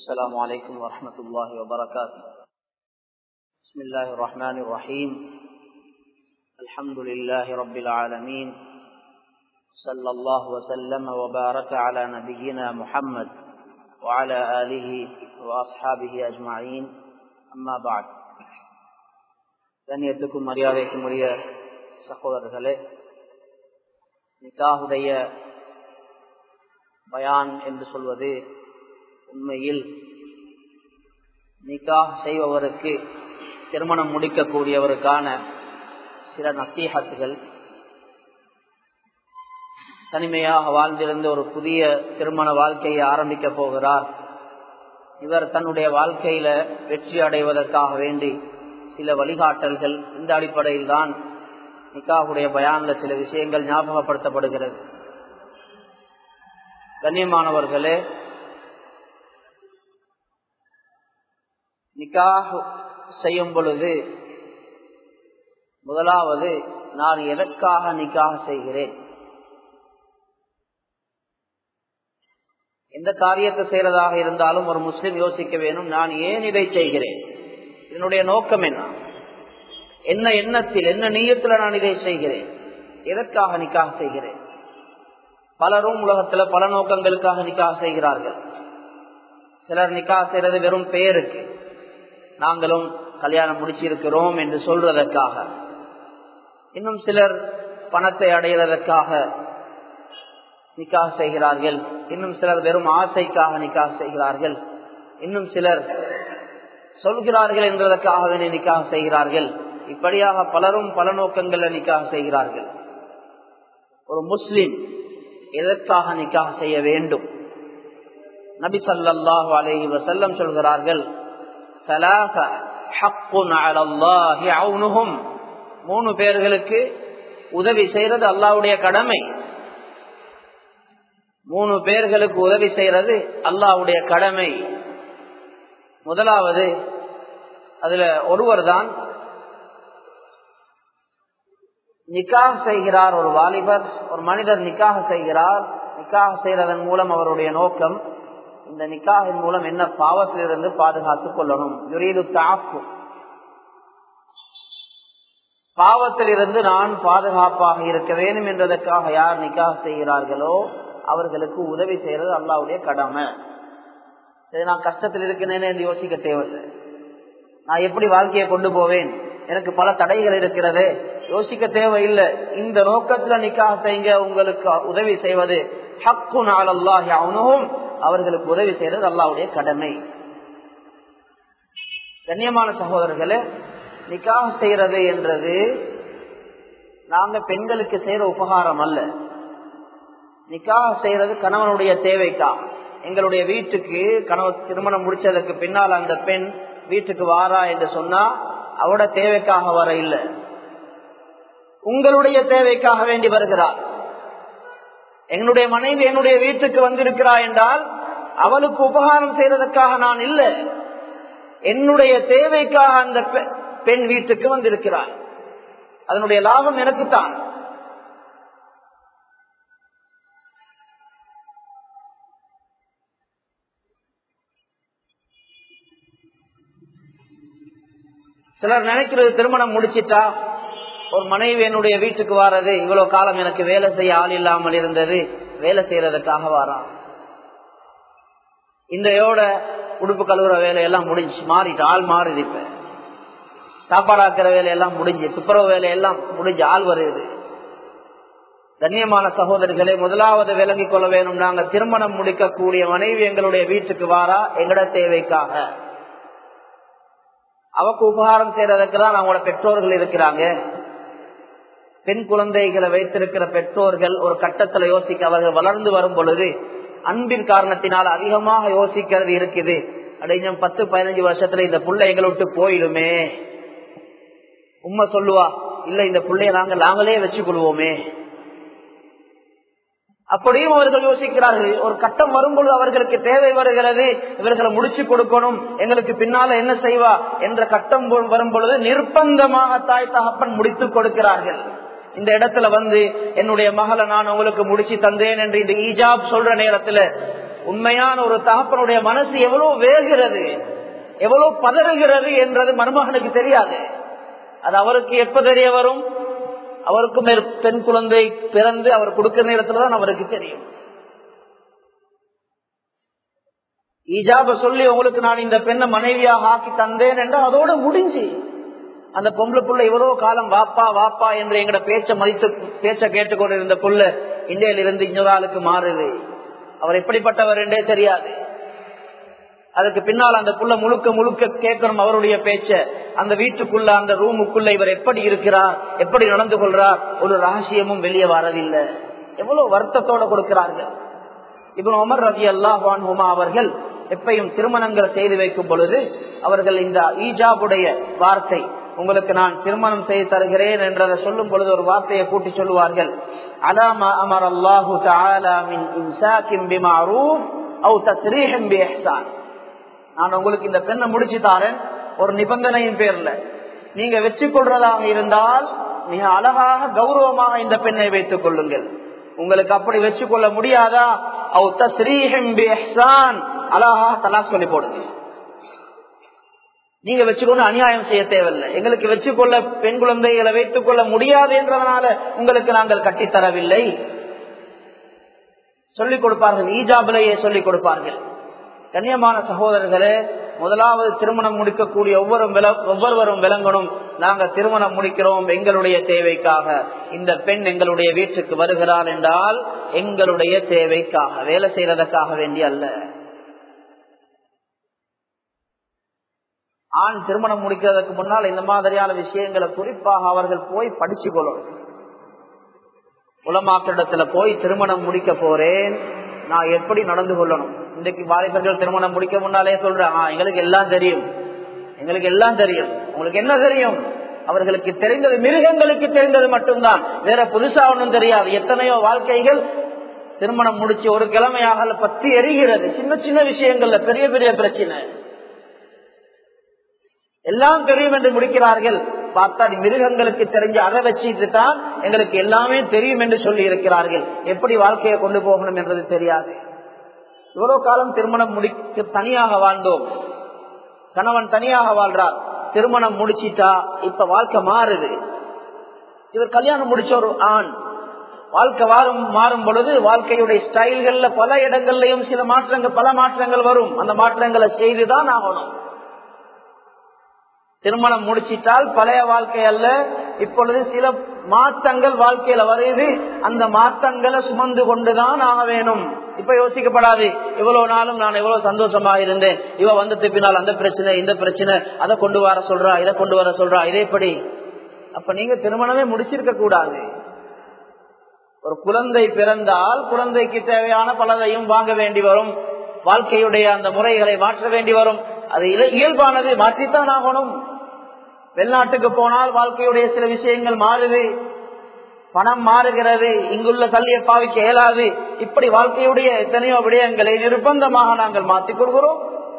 السلام عليكم ورحمة الله وبركاته. بسم الله الرحمن الرحيم. الحمد لله رب العالمين. صلى الله وسلم وبارك على نبينا محمد وعلى آله وأصحابه أجمعين. أما بعد. கண்ணியத்துக்கும் மரியாதைக்கும் உரிய சகோதரர்களே, நிக்காஹுடைய பயான் என்று சொல்வது உண்மையில் நிக்காஹ் செய்பவருக்கு, திருமணம் முடிக்கக்கூடியவருக்கான சில நசீஹத்துகள். தனிமையாக வாழ்ந்திருந்த ஒரு புதிய திருமண வாழ்க்கையை ஆரம்பிக்க போகிறார். இவர் தன்னுடைய வாழ்க்கையில வெற்றி அடைவதற்காக வேண்டி சில வழிகாட்டல்கள், இந்த அடிப்படையில் தான் நிக்காஹுடைய பயான்ல சில விஷயங்கள் ஞாபகப்படுத்தப்படுகிறது. கண்ணியமானவர்களே, நிக்காஹ் செய்யும் பொழுது முதலாவது நான் எதற்காக நிக்காஹ் செய்கிறேன், எந்த காரியத்தை செய்யறதாக இருந்தாலும் ஒரு முஸ்லிம் யோசிக்க வேணும், நான் ஏன் இதை செய்கிறேன், என்னுடைய நோக்கம் என்ன, என்ன எண்ணத்தில், என்ன நீயத்துல நான் இதை செய்கிறேன், எதற்காக நிக்காஹ் செய்கிறேன். பலரும் உலகத்துல பல நோக்கங்களுக்காக நிக்காஹ் செய்கிறார்கள். சிலர் நிக்காஹ் செய்யறது வெறும் பெயருக்கு, நாங்களும் கல்யாணம் முடிச்சிருக்கிறோம் என்று சொல்றதற்காக. இன்னும் சிலர் பணத்தை அடைவதற்காக நிக்காஹ் செய்கிறார்கள். இன்னும் சிலர் வெறும் ஆசைக்காக நிக்காஹ் செய்கிறார்கள். இன்னும் சிலர் சொல்கிறார்கள் என்பதற்காக வேண்டி நிக்காஹ் செய்கிறார்கள். இப்படியாக பலரும் பல நோக்கங்கள்ல நிக்காஹ் செய்கிறார்கள். ஒரு முஸ்லிம் எதற்காக நிக்காஹ் செய்ய வேண்டும்? நபி ஸல்லல்லாஹு அலைஹி வஸல்லம் சொல்கிறார்கள், மூணு பேர்களுக்கு உதவி செய்யறது அல்லாஹ்வுடைய கடமை. மூணு பேர்களுக்கு உதவி செய்யறது அல்லாஹ்வுடைய கடமை. முதலாவது, அதுல ஒருவர் தான் நிக்காஹ் செய்கிறார். ஒரு வாலிபர், ஒரு மனிதர் நிக்காஹ் செய்கிறார். நிக்காஹ் செய்யறதன் மூலம் அவருடைய நோக்கம், இந்த நிக்காஹின் மூலம் என்ன பாவத்திலிருந்து பாதுகாத்துக் கொள்ளணும். யுரீது தஅஃபுஃப், பாவத்திலிருந்து நான் பாதுகாப்பாக இருக்க வேண்டும் என்றதற்காக யார் நிக்காஹ் செய்கிறார்களோ அவர்களுக்கு உதவி செய்யறது அல்லாஹ்வுடைய கடமை. நான் கஷ்டத்தில் இருக்கிறேன்னு என்று யோசிக்க தேவையில்லை. நான் எப்படி வாழ்க்கையை கொண்டு போவேன், எனக்கு பல தடைகள் இருக்கிறது, யோசிக்க தேவையில்லை. இந்த நோக்கத்துல நிக்காஹ் செய்யுங்க. உங்களுக்கு உதவி செய்வது ஹக்குன் அலல்லாஹி அவ்னுஹும், அவர்களுக்கு உதவி செய்யறது அல்லாஹ்வுடைய கடமை. கண்ணியமான சகோதரர்களே, நிக்காஹ் செய்யறது என்றது நாங்க பெண்களுக்கு செய்யற உபகாரம் அல்ல. நிக்காஹ் செய்யறது கணவனுடைய தேவைக்கா. எங்களுடைய வீட்டுக்கு கணவன் திருமணம் முடிச்சதற்கு பின்னால் அந்த பெண் வீட்டுக்கு வாரா என்று சொன்னா அவட தேவைக்காக வர இல்லை, உங்களுடைய தேவைக்காக வேண்டி வருகிறார். என்னுடைய மனைவி என்னுடைய வீட்டுக்கு வந்திருக்கிறார் என்றால் அவளுக்கு உபகாரம் செய்வதற்காக நான் இல்லை, என்னுடைய தேவைக்காக அந்த பெண் வீட்டுக்கு வந்திருக்கிறார். அதனுடைய லாபம் எனக்குத்தான். சிலர் நினைக்கிறது, திருமணம் முடிச்சிட்டா ஒரு மனைவி என்னுடைய வீட்டுக்கு வாரது, இவ்வளவு காலம் எனக்கு வேலை செய்ய ஆள் இல்லாமல் இருந்தது, வேலை செய்யறதுக்காக வாரான். இந்தையோட உடுப்பு கழுவுற வேலையெல்லாம் முடிஞ்சு மாறிட்டு ஆள் மாறுது. இப்ப சாப்பாடாக்குற வேலையெல்லாம் முடிஞ்சு, துப்புரவு வேலையெல்லாம் முடிஞ்சு ஆள் வருது. கண்ணியமான சகோதரிகளை, முதலாவது விளங்கிக் கொள்ள வேணும், நாங்க திருமணம் முடிக்கக்கூடிய மனைவி எங்களுடைய வீட்டுக்கு வாரா எங்கட தேவைக்காக. அவக்கு உபகாரம் செய்யறதுக்கு தான் அவங்களோட பெற்றோர்கள் இருக்கிறாங்க. பெண் குழந்தைகளை வைத்திருக்கிற பெற்றோர்கள் ஒரு கட்டத்துல யோசிக்க, அவர்கள் வளர்ந்து வரும் பொழுது அன்பின் காரணத்தினால் அதிகமாக யோசிக்கிறது இருக்குது. அடைஞ்சம் 10-15 வருஷத்துல இந்த புள்ளை எங்களை விட்டு போயிடுமே. உம்மை சொல்லுவா, இல்ல இந்த புள்ளைய நாங்களே வச்சு கொள்வோமே. அப்படியும் அவர்கள் யோசிக்கிறார்கள். ஒரு கட்டம் வரும்பொழுது அவர்களுக்கு தேவை வருகிறது, இவர்களை முடிச்சு கொடுக்கணும், எங்களுக்கு பின்னால என்ன செய்வா என்ற கட்டம் வரும் பொழுது நிர்பந்தமாக தாய் தகப்பன் முடித்து கொடுக்கிறார்கள். இந்த இடத்துல வந்து என்னுடைய மகளை நான் உங்களுக்கு முடிச்சு தந்தேன் என்று இந்த ஈஜாப் சொல்ற நேரத்துல உண்மையான ஒரு தகப்பனுடைய மனசு எவ்வளவு வேகிறது, எவ்வளவு பதறுகிறது என்றது மருமகனுக்கு தெரியாது. அது அவருக்கு எப்ப தெரிய வரும்? அவருக்கும் பெண் குழந்தை பிறந்து அவர் கொடுக்கிற நேரத்துல தான் அவருக்கு தெரியும். ஈஜாப சொல்லி உங்களுக்கு நான் இந்த பெண்ணை மனைவியாக ஆக்கி தந்தேன் என்றால் அதோட முடிஞ்சு. அந்த பொம்பளை புள்ள இவ்வளவு காலம் வாப்பா வாப்பா என்று எங்கட பேச்ச கேட்டுக்கொண்டு இருந்த புள்ள இந்தியிலிருந்து இன்னொரு ஆளுக்கு மாறுது. அவர் எப்படிப்பட்டவர் என்றே தெரியாது. அதுக்கு பின்னால் அந்த புள்ள முழுக்க முழுக்க கேட்கணும் அவருடைய பேச்ச. அந்த வீட்டுக்குள்ள அந்த ரூமுக்குள்ள இவர் எப்படி இருக்கிறார், எப்படி நடந்து கொள்றார், ஒரு ரகசியமும் வெளியே வரவில்லை. எவ்வளவு வருத்தத்தோட கொடுக்கிறார்கள். இப்னு உமர் ரலியல்லாஹு அன்ஹுமா அவர்கள் எப்பையும் திருமணங்கள் செய்து வைக்கும் பொழுது அவர்கள் இந்த ஈஜாபுடைய வார்த்தை, உங்களுக்கு நான் திருமணம் செய்து தருகிறேன் என்றதை சொல்லும் பொழுது ஒரு வார்த்தையை கூட்டி சொல்லுவார்கள். அலாமா அமர் அல்லாஹு தஆலா மின் இம்சாகின் பிமஅரூஃப் அவ் தஸ்ரீஹின் பிஇஹ்சான். நான் உங்களுக்கு இந்த பெண்ணை முடிச்சு தாரேன் ஒரு நிபந்தனையின் பேர்ல. நீங்க வெற்றி கொள்றதாக இருந்தால் மிக அழகாக கௌரவமாக இந்த பெண்ணை வைத்துக் கொள்ளுங்கள். உங்களுக்கு அப்படி வச்சு கொள்ள முடியாதா, அவ் தஸ்ரீஹின் பிஇஹ்சான், அழகாக தலாக் சொல்லி போடுங்க. நீங்க வச்சுக்கொண்டு அநியாயம் செய்ய தேவையில்லை. எங்களுக்கு வச்சுக்கொள்ள பெண் குழந்தைகளை வைத்துக் கொள்ள முடியாது என்றதனால உங்களுக்கு நாங்கள் கட்டித்தரவில்லை. சொல்லிக் கொடுப்பார்கள், ஈஜாபிலேயே சொல்லிக் கொடுப்பார்கள். கண்ணியமான சகோதரர்களே, முதலாவது திருமணம் முடிக்கக்கூடிய ஒவ்வொருவரும் விளங்கணும், நாங்க திருமணம் முடிக்கிறோம் எங்களுடைய தேவைக்காக. இந்த பெண் எங்களுடைய வீட்டுக்கு வருகிறார் என்றால் எங்களுடைய தேவைக்காக, வேலை செய்யறதுக்காக வேண்டி அல்ல. ஆண் திருமணம் முடிக்கிறதுக்கு முன்னால் இந்த மாதிரியான விஷயங்களை குறிப்பாக அவர்கள் போய் படிச்சு கொள்ளணும். உலமாக்களிடத்துல போய் திருமணம் முடிக்க போறேன், நான் எப்படி நடந்து கொள்ளணும். இன்றைக்கு வாலிபர்கள் திருமணம் முடிக்க முன்னாலே சொல்றாங்க, எங்களுக்கு எல்லாம் தெரியும், எங்களுக்கு எல்லாம் தெரியும். உங்களுக்கு என்ன தெரியும்? அவர்களுக்கு தெரிந்தது மிருகங்களுக்கு தெரிந்தது மட்டும்தான், வேற புதுசா ஒன்றும் தெரியாது. எத்தனையோ வாழ்க்கைகள் திருமணம் முடிச்சு ஒரு கிழமையாக பத்தி எரிகிறது. சின்ன சின்ன விஷயங்கள்ல பெரிய பெரிய பிரச்சனை எல்லாம் தெரியும் என்று முடிக்கிறார்கள். பார்த்தா மிருகங்களுக்கு தெரிஞ்சு அதை வச்சுட்டு தான் எங்களுக்கு எல்லாமே தெரியும் என்று சொல்லி இருக்கிறார்கள். எப்படி வாழ்க்கையை கொண்டு போகணும் என்றது தெரியாது. இவ்வளவு காலம் திருமணம் முடிக்க தனியாக வாழ்ந்தோம், கணவன் தனியாக வாழ்றார். திருமணம் முடிச்சிட்டா இப்ப வாழ்க்கை மாறுது. இவர் கல்யாணம் முடிச்ச ஒரு ஆண், வாழ்க்கை மாறும் பொழுது வாழ்க்கையுடைய ஸ்டைல்கள்ல பல இடங்கள்லயும் சில மாற்றங்கள், பல மாற்றங்கள் வரும். அந்த மாற்றங்களை செய்துதான் ஆகணும். திருமணம் முடிச்சிட்டால் பழைய வாழ்க்கை அல்ல, இப்பொழுது சில மாற்றங்கள் வாழ்க்கையில வருது. அந்த மாற்றங்களை சுமந்து கொண்டுதான் ஆக வேணும். இப்ப யோசிக்கப்படாது, இவ்வளவு நாளும் நான் எவ்வளவு சந்தோஷமாக இருந்தேன், இவ வந்து பின்னால் அந்த பிரச்சனை இந்த பிரச்சனை, அதை கொண்டு வர சொல்றா, இதை கொண்டு வர சொல்றா, இதேப்படி. அப்ப நீங்க திருமணமே முடிச்சிருக்க கூடாது. ஒரு குழந்தை பிறந்தால் குழந்தைக்கு தேவையான பலதையும் வாங்க வேண்டி வரும். வாழ்க்கையுடைய அந்த முறைகளை மாற்ற வேண்டி வரும். அது இயல்பானது, மாற்றித்தான் ஆகணும். வெளிநாட்டுக்கு போனால் வாழ்க்கையுடைய சில விஷயங்கள் மாறுது, பணம் மாறுகிறது, இங்குள்ள தள்ளிய பாவிக்க இயலாது. இப்படி வாழ்க்கையுடைய எத்தனையோ விடயங்களை நிர்பந்தமாக நாங்கள் மாற்றிக் கொள்கிறோம்.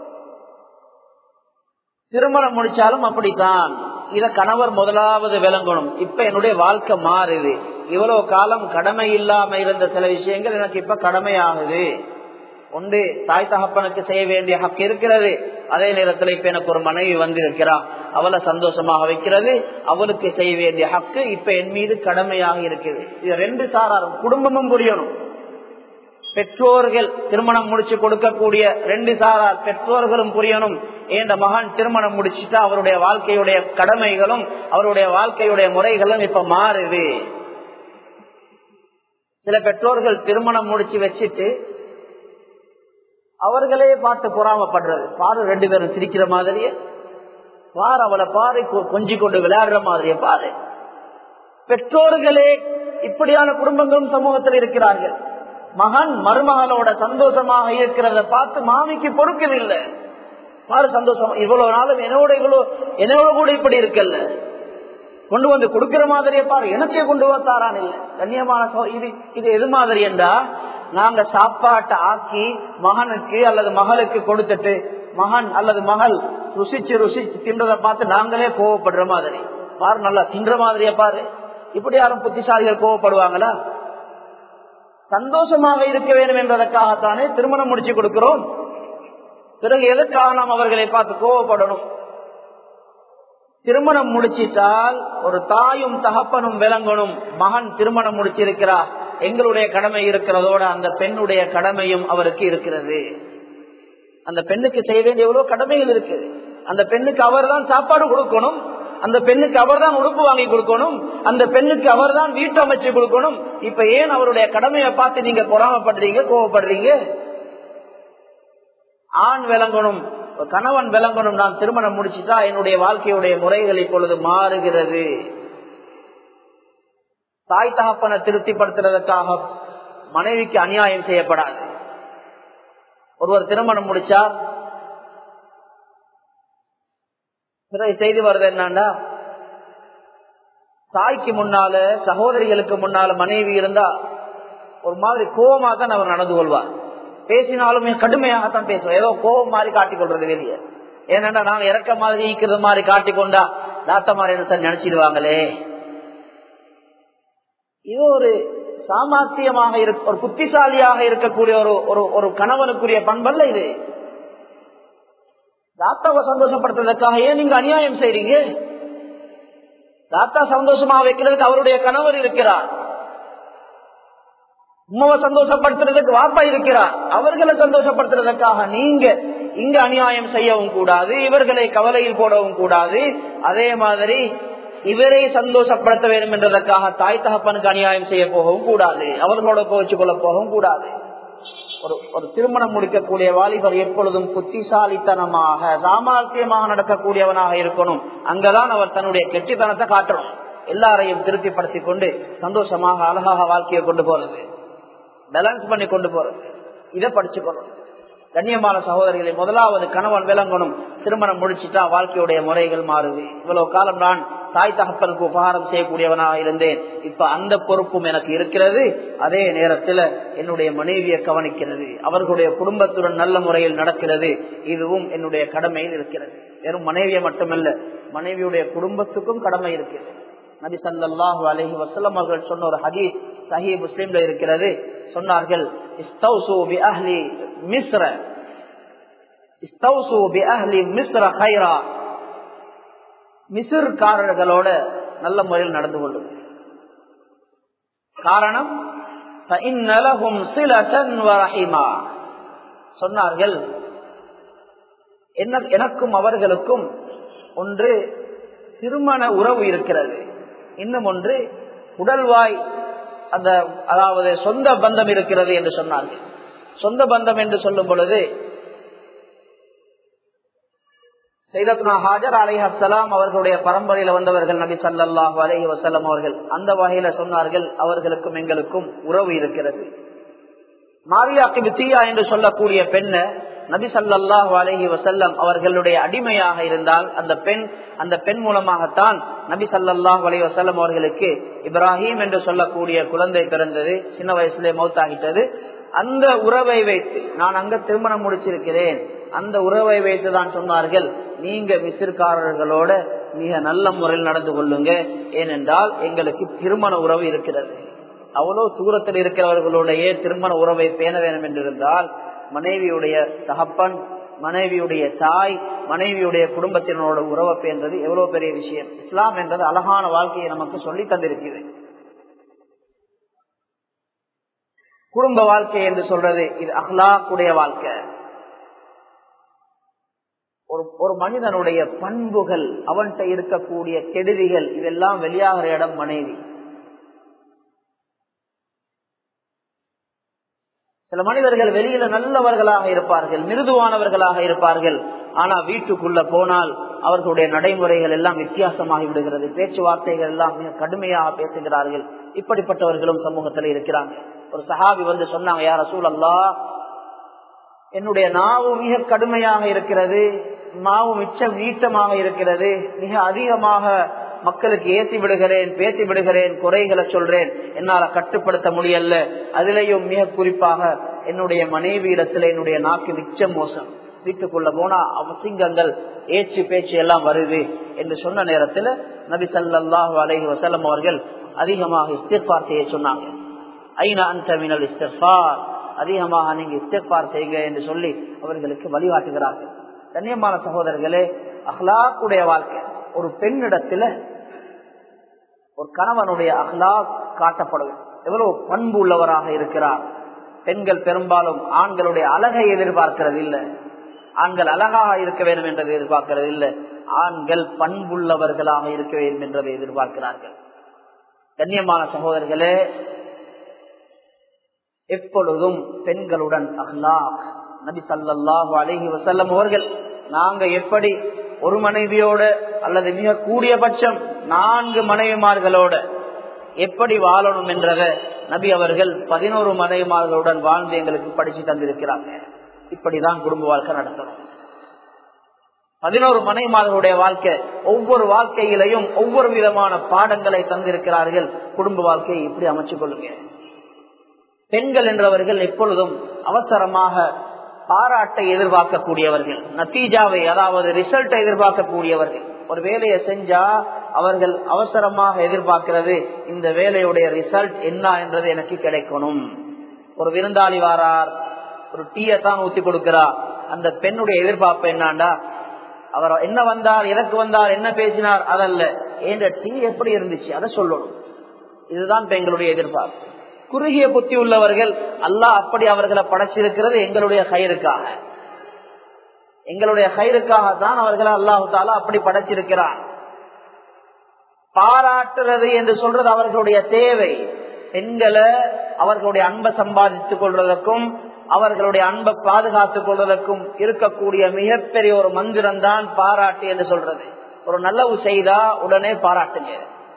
திருமணம் முடிச்சாலும் அப்படித்தான். இத கணவர் முதலாவது விளங்கணும். இப்ப என்னுடைய வாழ்க்கை மாறுது, இவ்வளவு காலம் கடமை இல்லாம இருந்த சில விஷயங்கள் எனக்கு இப்ப கடமையாகுது. ஒன்று, தாய் தகப்பனுக்கு செய்ய வேண்டிய ஹக்கு இருக்கிறது. அதே நேரத்தில் இப்ப எனக்கு ஒரு மனைவி வந்திருக்கிறா, அவளை சந்தோஷமாக வைக்கிறது, அவளுக்கு செய்ய வேண்டிய ஹக்கு இப்ப என் மீது கடமையாக இருக்குது. இது ரெண்டு சாராரும் குடும்பமும் புரியணும். பெற்றோர்கள் திருமணம் முடிச்சு கொடுக்கக்கூடிய ரெண்டு சாரார் பெற்றோர்களும் புரியணும். ஏண்ட மகன் திருமணம் முடிச்சுட்டா அவருடைய வாழ்க்கையுடைய கடமைகளும் அவருடைய வாழ்க்கையுடைய முறைகளும் இப்ப மாறுது. சில பெற்றோர்கள் திருமணம் முடிச்சு வச்சுட்டு அவர்களே பார்த்து பொறாமப்படுறது. பாரு, ரெண்டு பேரும் சிரிக்கிற மாதிரியே பாரு, அவளை பாரு, கொஞ்சி கொண்டு விளையாடுற மாதிரியே பாரு. பெற்றோர்களே இப்படியான குடும்பங்களும் சமூகத்தில் இருக்கிறார்கள். மகன் மருமகளோட சந்தோஷமாக இருக்கிறத பார்த்து மாமிக்கு பொறுக்கவில்லை. பாரு சந்தோஷம், இவ்வளவு நாளும் என்னோட கூட இப்படி இருக்கல்ல, கொண்டு வந்து கொடுக்கிற மாதிரியே பாரு, எனக்கே கொண்டு வந்தாரான் இல்லை. கண்ணியமான இது எது மாதிரி என்றா, நாங்க சாப்பாட்டை ஆக்கி மகனுக்கு அல்லது மகளுக்கு கொடுத்துட்டு மகன் அல்லது மகள் ருசிச்சு தின்றதை பார்த்து நாங்களே கோவப்படுற மாதிரி, பாரு நல்லா தின்ற மாதிரியே பாரு. இப்படி யாரும் புத்திசாலிகள் கோவப்படுவாங்களா? சந்தோஷமாக இருக்க வேண்டும் என்பதற்காகத்தானே திருமணம் முடிச்சு கொடுக்கிறோம். பிறகு எதற்காக நாம் அவர்களை பார்த்து கோவப்படணும்? திருமணம் முடிச்சிட்டால் ஒரு தாயும் தகப்பனும் விளங்கணும். மகன் திருமணம் முடிச்சிருக்கிறார், எங்களுடைய கடமை இருக்கிறதோட அந்த பெண்ணுடைய கடமையும் அவருக்கு இருக்கிறது. அந்த பெண்ணுக்கு செய்ய வேண்டிய எவ்வளவு கடமைகள் இருக்கு. அந்த பெண்ணுக்கு அவர் தான் சாப்பாடு கொடுக்கணும், அந்த பெண்ணுக்கு அவர் தான் உடுப்பு வாங்கி கொடுக்கணும், அந்த பெண்ணுக்கு அவர் தான் வீட்டு அமைச்சு கொடுக்கணும். இப்ப ஏன் அவருடைய கடமையை பார்த்து நீங்க பொறாமப்படுறீங்க, கோவப்படுறீங்க? ஆண் விளங்கணும், கணவன் விளங்கணும், நான் திருமணம் முடிச்சுட்டா என்னுடைய வாழ்க்கையுடைய முறைகள் இப்பொழுது மாறுகிறது. தாய் தகப்பனை திருப்திப்படுத்துறதுக்காக மனைவிக்கு அநியாயம் செய்யப்படாது. ஒருவர் திருமணம் முடிச்சா பிறகு செய்தி வருது என்னன்னா, தாய்க்கு முன்னால சகோதரிகளுக்கு முன்னால மனைவி இருந்தா ஒரு மாதிரி கோபமா தான் அவர் நடந்து கொள்வார். பேசினாலுமே கடுமையாகத்தான் பேசுவோம், ஏதோ கோபம் மாதிரி காட்டிக்கொள்றது வெளியே. ஏன்னா நாங்க இறக்க மாதிரி ஈக்கிறது மாதிரி காட்டிக்கொண்டா தாத்த மாதிரி என்ன நினைச்சிடுவாங்களே. இது ஒரு சாமர்த்தியமாக ஒரு புத்திசாலியாக இருக்கக்கூடிய ஒரு கணவனுக்குரிய பண்பல்ல இது. தாத்தாவை சந்தோஷப்படுத்துறதுக்காக ஏன் நீங்க அநியாயம் செய்றீங்க? தாத்தா சந்தோஷமா வைக்கிறதுக்கு அவருடைய கணவர் இருக்கிறார், உம்மாவை சந்தோஷப்படுத்துறதுக்கு வாப்பா இருக்கிறார். அவர்களை சந்தோஷப்படுத்துறதுக்காக நீங்க இங்க அநியாயம் செய்யவும் கூடாது, இவர்களை கவலையில் போடவும் கூடாது. அதே மாதிரி இவரை சந்தோஷப்படுத்த வேண்டும் என்றதற்காக தாய் தகப்பனுக்கு அநியாயம் செய்ய போகவும் கூடாது, அவர்களோட கோவிச்சு கொள்ள போகவும் கூடாது. ஒரு திருமணம் முடிக்கக்கூடிய வாலிபர் எப்பொழுதும் புத்திசாலித்தனமாக சாமர்த்தியமாக நடக்கக்கூடியவனாக இருக்கணும். அங்கதான் அவர் தன்னுடைய கெட்டித்தனத்தை காட்டணும். எல்லாரையும் திருப்திப்படுத்தி கொண்டு சந்தோஷமாக அழகாக வாழ்க்கையை கொண்டு போறது, பேலன்ஸ் பண்ணி கொண்டு போறது, இதை படிச்சுக்கணும். கண்ணியமான சகோதரிகளை, முதலாவது கணவன் விளங்கணும். திருமணம் முடிச்சுட்டா வாழ்க்கையுடைய முறைகள் மாறுது. இவ்வளவு காலம் நான் தாய் தகப்பனுக்கு உபகாரம் செய்யக்கூடியவனாக இருந்தேன், இப்ப அந்த பொறுப்பும் எனக்கு இருக்கிறது. அதே நேரத்தில் என்னுடைய மனைவியை கவனிக்கிறது, அவர்களுடைய குடும்பத்துடன் நல்ல முறையில் நடக்கிறது, இதுவும் என்னுடைய கடமையில் இருக்கிறது. வெறும் மனைவியை மட்டுமல்ல, மனைவியுடைய குடும்பத்துக்கும் கடமை இருக்கிறது. நபி ஸல்லல்லாஹு அலைஹி வஸல்லம் அவர்கள் சொன்ன ஒரு ஹதீஸ் சஹீஹ் முஸ்லிம்ல இருக்கிறது. சொன்னார்கள், இஸ்தௌசு பி அஹ்லி மிஸ்ர, இஸ்தௌசு பி அஹ்லி மிஸ்ர கைரா. மிஸ்ர்காரர்களோட நல்ல முறையில் நடந்து கொள்ளும். காரணம், فإن لهم صلة ورحما. சொன்னார்கள், எனக்கும் அவர்களுக்கும் ஒன்று திருமண உறவு இருக்கிறது, இன்னும் ஒன்று உடல்வாய் அதாவது சொந்த பந்தம் இருக்கிறது என்று சொன்னார்கள். சொந்த பந்தம் என்று சொல்லும் பொழுது சையதத்துனா ஹாஜர் அலைஹிஸ்ஸலாம் அவர்களுடைய பரம்பரையில வந்தவர்கள் நபி ஸல்லல்லாஹு அலைஹி வஸல்லம் அவர்கள். அந்த வகையில சொன்னார்கள், அவர்களுக்கும் எங்களுக்கும் உறவு இருக்கிறது. மாரியா கிப்தியா என்று சொல்லக்கூடிய பெண்ண நபி ஸல்லல்லாஹு அலைஹி வஸல்லம் அவர்களுடைய அடிமையாக இருந்தால் அந்த பெண் மூலமாகத்தான் நபி ஸல்லல்லாஹு அலைஹி வஸல்லம் அவர்களுக்கு இப்ராஹிம் என்று சொல்லக்கூடிய குழந்தை பிறந்தது. சின்ன வயசுல மௌத்தாகிட்டது. அந்த உறவை வைத்து நான் அங்க திருமணம் முடிச்சிருக்கிறேன், அந்த உறவை வைத்து தான் சொன்னார்கள், நீங்க மிஸ்ர்காரர்களோட மிக நல்ல முறையில் நடந்து கொள்ளுங்க, ஏனென்றால் எங்களுக்கு திருமண உறவு இருக்கிறது. அவ்வளவு தூரத்தில் இருக்கிறவர்களுடைய திருமண உறவை பேண வேண்டும் என்றிருந்தால் மனைவியுடைய தகப்பன், மனைவியுடைய தாய், மனைவியுடைய குடும்பத்தினரோட உறவை பேன்றது எவ்வளவு பெரிய விஷயம். இஸ்லாம் என்றது அழகான வாழ்க்கையை நமக்கு சொல்லி தந்திருக்கிறது. குடும்ப வாழ்க்கை என்று சொல்றது இது அஹ்லாக்குடைய வாழ்க்கை. ஒரு மனிதனுடைய பண்புகள், அவன்கிட்ட இருக்கக்கூடிய கெடுதிகள், இதெல்லாம் வெளியாகிற இடம் மனைவி. சில மனிதர்கள் வெளியில நல்லவர்களாக இருப்பார்கள், மிருதுவானவர்களாக இருப்பார்கள், ஆனா வீட்டுக்குள்ள போனால் அவர்களுடைய நடைமுறைகள் எல்லாம் வித்தியாசமாகி விடுகிறது, பேச்சுவார்த்தைகள் எல்லாம் மிக கடுமையாக பேசுகிறார்கள். இப்படிப்பட்டவர்களும் சமூகத்தில் இருக்கிறாங்க. ஒரு சஹாபி வந்து சொன்னாங்க, யா ரசூலல்லாஹ், என்னுடைய நாவு மிக கடுமையாக இருக்கிறது, மாவு மிச்சம் நீட்டமாக இருக்கிறது, மிக அதிகமாக மக்களுக்கு ஏசி விடுகிறேன், பேசி விடுகிறேன், குறைகளை சொல்றேன், என்னால கட்டுப்படுத்த முடியல. அதிலேயும் மிக குறிப்பாக என்னுடைய மனைவி இடத்துல என்னுடைய நாக்கு மிச்சம் மோசம், வீட்டுக்குள்ள போனா அவசிங்கங்கள், ஏச்சு பேச்சு எல்லாம் வருது என்று சொன்ன நேரத்தில் நபி ஸல்லல்லாஹு அலைஹி வஸல்லம் அவர்கள் அதிகமாக இஸ்திக்ஃபார் செய்ய சொன்னாங்க. ஐனா அன்த மினல் இஸ்திக்ஃபார், அதிகமாக நீங்க இஸ்திக்ஃபார் செய்யுங்க என்று சொல்லி அவர்களுக்கு வழிகாட்டுகிறார்கள். கண்ணியமான சகோதரர்களே, அஹ்லாக்குடைய வாழ்க்கை ஒரு பெண்ணிடத்துல ஒரு கணவனுடைய அஹ்லாக் காட்டப்படும். எவ்வளவு பண்பு உள்ளவராக இருக்கிறார். பெண்கள் பெரும்பாலும் ஆண்களுடைய அழகை எதிர்பார்க்கிறது இல்லை, ஆண்கள் அழகாக இருக்க வேண்டும் என்றதை எதிர்பார்க்கிறது இல்லை, ஆண்கள் பண்புள்ளவர்களாக இருக்க வேண்டும் என்றதை எதிர்பார்க்கிறார்கள். கண்ணியமான சகோதரர்களே, எப்பொழுதும் பெண்களுடன் அஹ்லாக். நபி ஸல்லல்லாஹு அலைஹி வஸல்லம் அவர்கள் நாங்க எப்படி ஒரு மனைவியோட அல்லது மிக கூடிய பட்சம் 4 மனைவிமார்களோட எப்படி வாழணும் என்றத நபி அவர்கள் 11 மனைவிமார்களுடன் வாழ்ந்து எங்களுக்கு படிச்சு தந்திருக்கிறாங்க. இப்படிதான் குடும்ப வாழ்க்கை நடத்தணும். 11 மனைவிமார்களுடைய வாழ்க்கை, ஒவ்வொரு வாழ்க்கையிலையும் ஒவ்வொரு விதமான பாடங்களை தந்திருக்கிறார்கள். குடும்ப வாழ்க்கையை இப்படி அமைச்சு கொள்ளுங்க. பெண்கள் என்றவர்கள் எப்பொழுதும் அவசரமாக பாராட்டை எதிர்பார்க்கக்கூடியவர்கள், நத்தீஜாவை அதாவது ரிசல்ட்டை எதிர்பார்க்கக்கூடியவர்கள். ஒரு வேலையை செஞ்சா அவர்கள் அவசரமாக எதிர்பார்க்கிறது இந்த வேலையுடைய ரிசல்ட் என்ன என்றது எனக்கு கிடைக்கணும். ஒரு விருந்தாளி வாரார், ஒரு டீயை தான் ஊத்தி கொடுக்கிறார். அந்த பெண்ணுடைய எதிர்பார்ப்பு என்னாண்டா, அவர் என்ன வந்தார், எதற்கு வந்தார், என்ன பேசினார் அதல்ல, என்ற டீ எப்படி இருந்துச்சு அதை சொல்லணும். இதுதான் பெண்களுடைய எதிர்பார்ப்பு. குறுகிய புத்தி உள்ளவர்கள் அல்லாஹ் அப்படி அவர்களை படைச்சிருக்கிறது எங்களுடைய கயிறுக்காக, எங்களுடைய கயிறுக்காக தான் அவர்களை அல்லாஹு தாலா அப்படி படைச்சிருக்கிறார். பாராட்டுறது என்று சொல்றது அவர்களுடைய தேவை. பெண்களை அவர்களுடைய அன்பை சம்பாதித்துக் கொள்வதற்கும் அவர்களுடைய அன்பை பாதுகாத்துக் கொள்வதற்கும் இருக்கக்கூடிய மிகப்பெரிய ஒரு மந்திரம் தான் பாராட்டு என்று சொல்றது. ஒரு நல்லவு செய்தா உடனே பாராட்டுங்க.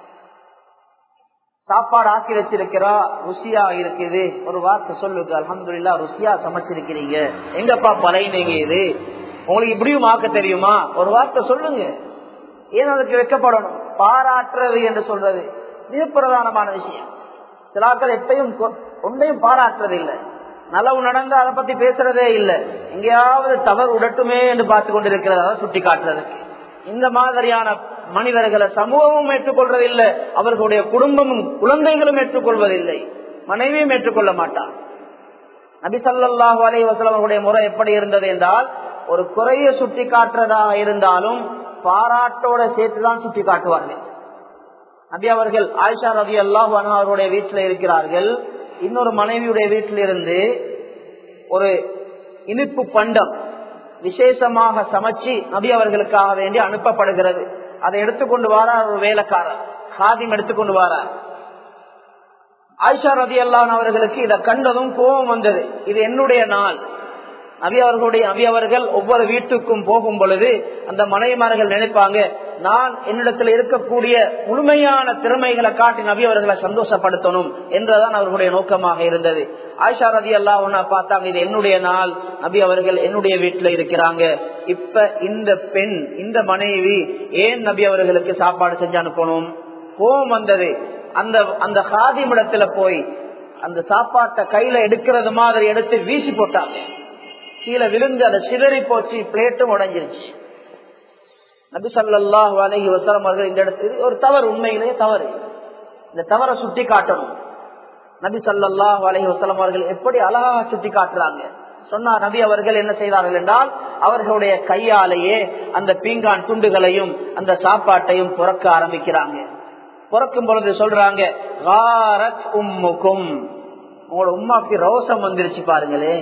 சாப்பாடு ஆக்கி வச்சிருக்கிறா, ருசியா இருக்குது, ஒரு வார்த்தை சொல்லுங்க, அல்ஹம்துலில்லாஹ் ருசியா சமைச்சிருக்கிறீங்க, எங்கப்பா பழையனீங்க, இது உங்களுக்கு இப்படியும் ஆக்க தெரியுமா, ஒரு வார்த்தை சொல்லுங்க. ஏன் அதுக்கு வைக்கப்படணும்? பாராட்டுறது என்று சொல்றது மிக பிரதானமான விஷயம். சிலாக்கள் எப்பயும் ஒன்றையும் பாராட்டுறது இல்லை, நலவு நடந்தா அதை பத்தி பேசுறதே இல்லை, எங்கேயாவது தவறு உடட்டுமே என்று பார்த்து கொண்டிருக்கிறத சுட்டி காட்டுறதுக்கு. இந்த மாதிரியான மனிதர்களை சமூகமும் ஏற்றுக்கொள்வதில்லை, அவர்களுடைய குடும்பமும் குழந்தைகளும் ஏற்றுக்கொள்வதில்லை, மனைவியும் ஏற்றுக்கொள்ள மாட்டார். நபி ஸல்லல்லாஹு அலைஹி வஸல்லம் அவர்களுடைய முறை எப்படி இருந்தது என்றால், ஒரு குறைய சுட்டி காட்டுறதாக இருந்தாலும் பாராட்டோட சேர்த்துதான் சுட்டி காட்டுவார்கள். நபி அவர்கள் ஆயிஷா ரலியல்லாஹு அன்ஹா அவருடைய வீட்டில் இருக்கிறார்கள். இன்னொரு மனைவியுடைய வீட்டில் இருந்து ஒரு இனிப்பு பண்டம் விசேஷமாக சமைச்சு நபி அவர்களுக்காக வேண்டி அனுப்பப்படுகிறது. அதை எடுத்துக்கொண்டு வாரார் ஒரு வேலைக்காரர், ஹாதிம் எடுத்துக்கொண்டு வாரார். ஆயிஷா ரலியல்லாஹு அன்ஹா அவர்களுக்கு இதை கண்டதும் கோபம் வந்தது. இது என்னுடைய நாள். நபி அவர்கள் ஒவ்வொரு வீட்டுக்கும் போகும் பொழுது அந்த மனைவிமார்கள் நினைப்பாங்க, நான் என்னிடத்தில் இருக்கக்கூடிய முழுமையான திறமைகளை காட்டி நபி அவர்களை சந்தோஷப்படுத்தணும் என்றதான் அவர்களுடைய நோக்கமாக இருந்தது. ஆயிஷா ரலியல்லாஹு அன்ஹா பார்த்தாங்க, இது என்னுடைய நாள், நபி அவர்கள் என்னுடைய வீட்டுல இருக்கிறாங்க, இப்ப இந்த பெண் இந்த மனைவி ஏன் நபி அவர்களுக்கு சாப்பாடு செஞ்சு அனுப்பணும்? கோபம் வந்தது. அந்த ஹாதிமிடத்துல போய் அந்த சாப்பாட்டை கையில எடுக்கிறது மாதிரி எடுத்து வீசி போட்டாங்க. கீழே விழுந்து அதை சிதறி போச்சு, பிளேட்டும் உடைஞ்சிருச்சு. நபி ஸல்லல்லாஹு அலைஹி வஸல்லம் அவர்கள் இந்த இடத்துல ஒரு தவறு, உண்மையிலேயே தவறு, இந்த தவறை சுட்டி காட்டணும். நபி ஸல்லல்லாஹு அலைஹி வஸல்லம் அவர்கள் எப்படி அழகாக சுட்டி காட்டுறாங்க சொன்னார். நபி அவர்கள் என்ன செய்தார்கள் என்றால், அவர்களுடைய கையாலேயே அந்த பீங்கான் துண்டுகளையும் அந்த சாப்பாட்டையும் புறக்க ஆரம்பிக்கிறாங்க. புறக்கும் பொழுது சொல்றாங்க, காரத் உம்முக்கும், உங்களோட உம்மாக்கு ரோசம் வந்துருச்சு பாருங்களே.